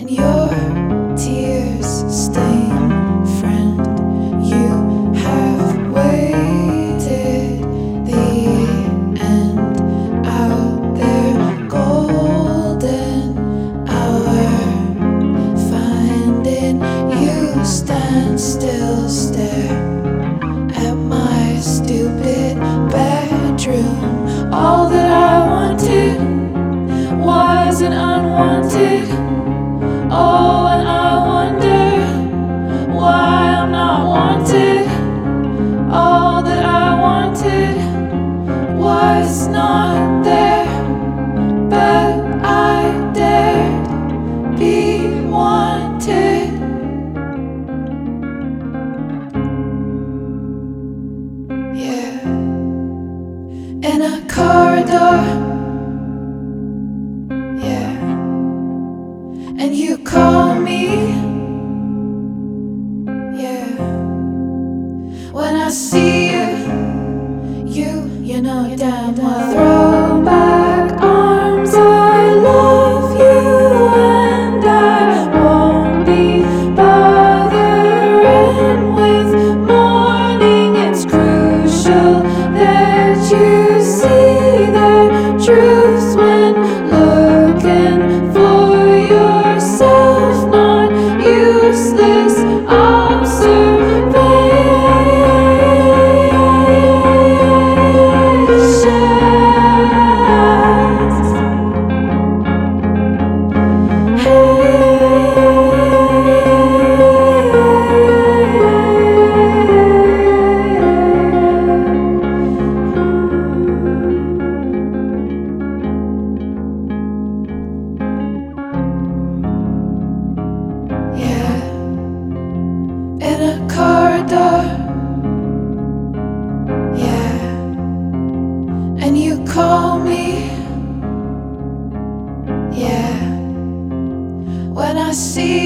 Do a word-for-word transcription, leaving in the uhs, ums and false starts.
and your tears stain friend. You have waited the end out there, golden hour, finding you stand still, stare at my stupid bedroom. All that I wanted wasn't unwanted. Oh, and I wonder why I'm not wanted. All that I wanted was not there, but I dared be wanted. Yeah, in a corridor. Yeah, and you call me. Yeah, when I see you, you, you know damn well. Throw back arms, I love you, and I won't be bothering with mourning. It's crucial that you see the truth when looking for yourself, not useless in a corridor. Yeah, and you call me. Yeah, when I see